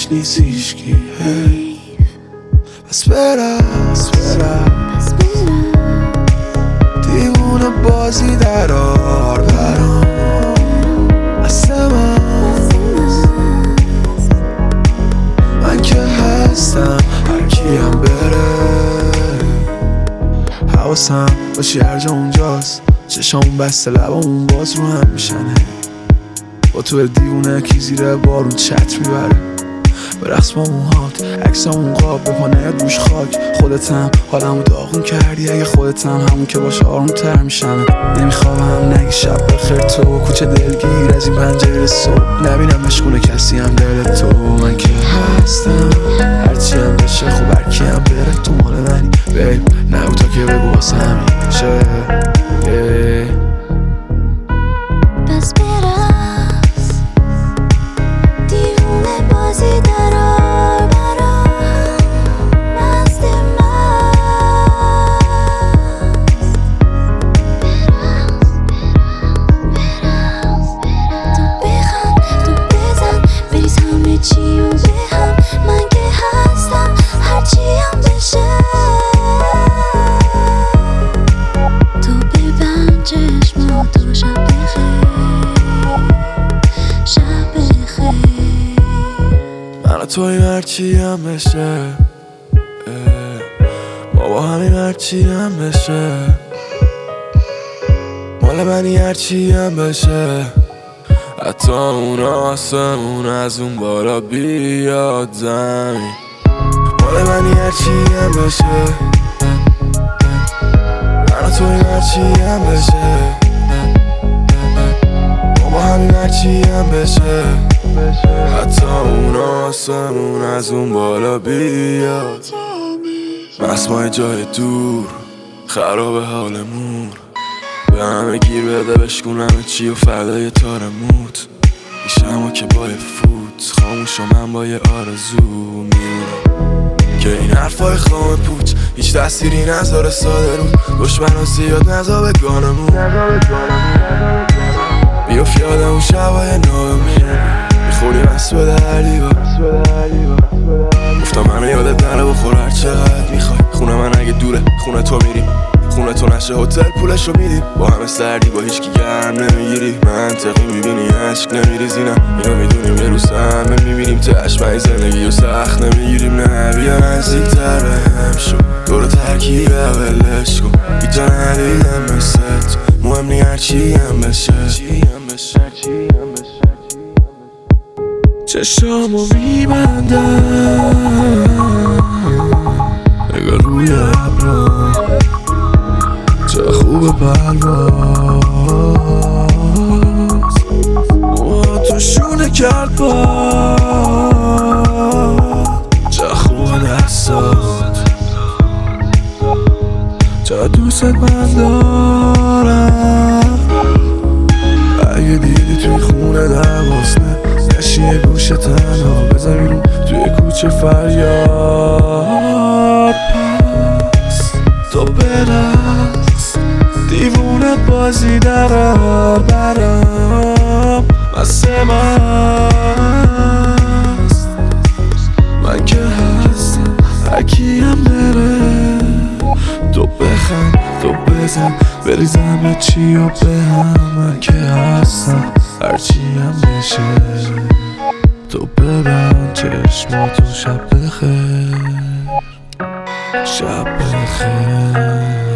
پیش نیست هیچکی. پس برم دیوونه بازی درار برام اصلا من که هستم هر کیم بره. حواسم باشی هر جا اونجاست، چشامون بسته لبامون باز رو هم میشنه. با تو دیوونه کی زیر بارون چت میبره. برقص با موهات عکسامون قاب به پا نیاد روش خاک. خودتم حالمو داغون کردی، اگه خودتم همون که باشه آروم تر میشم. نمیخوابم نگی شب بخیر تو کوچه دلگیر از این پنجره صبح نبینم مشغول کسی هم دل تو. من که هستم هرچی هم بشه خوب هرکی هم بره تو مال منی بیب. نگو تا که بگو واسه همیشه. پس برقص دیوونه بازی درار برام مست تو بخند تو بزن بریز همه چی و به هم. من که هستم هرچی هم بشه. تو ببند چشماتو شب بخیر شب بخیر. من و تویم هرچی هم بشه، ما با همین هرچی هم بشه. مال منی هرچی هم بشه. حتی اون آسمون از اون بالا بیاد زمین. مال منی هرچی هم بشه. من و تویم هرچی هم بشه. ما با همین هرچی هم بشه. حتی اون آسمون از اون بالا بیاد. مسمای جای دور خراب حالمون. به همه گیر بده بشکنم چی و فردای تارموت میشم و که با یه فوت خاموش و من با یه آرزو میمونم که این حرفای خام پوچ هیچ تأثیری نذاره ساده رود. دشمن ها زیاد نذا به گانمون بیاف یادم اون شبای نامیر میخوری مست به دلیبا. گفتم منو یادت نره بخور هر چقدر میخوای. خونه من اگه دوره خونه تو میریم، خونه تو نشه هتل پولشو میدیم. با همه سردی با هیچکی گرم نمیگیری. منطقی میبینی عشق نمیریزی نه اینو میدونیم یه روز همه میبینیم تشمعی زندگی و سخت نمیگیریم. نه بیا نزدیک تر بهم شو دور ترکیب اولش کن. هیچ جا ندیدم مثل تو مهم نی هرچی هم بشه. چشامو میبندم نگاه روی ابرام چه خوب پرواز. تو شونه کرد با چه خوب دستات. چه دوست من دارم. اگه دیدی توی خونه دوازنه نشی یه گوشه تنها بزن بیرون توی کوچه فریاد. پس تو برقص دیوونه بازی درار برام مست مست. من که هستم هرکیم بره. تو بخند تو بزن بریز همه چی و به هم. من که هستم هرچی هم بشه. تو ببند چشماتو شب بخیر شب بخیر.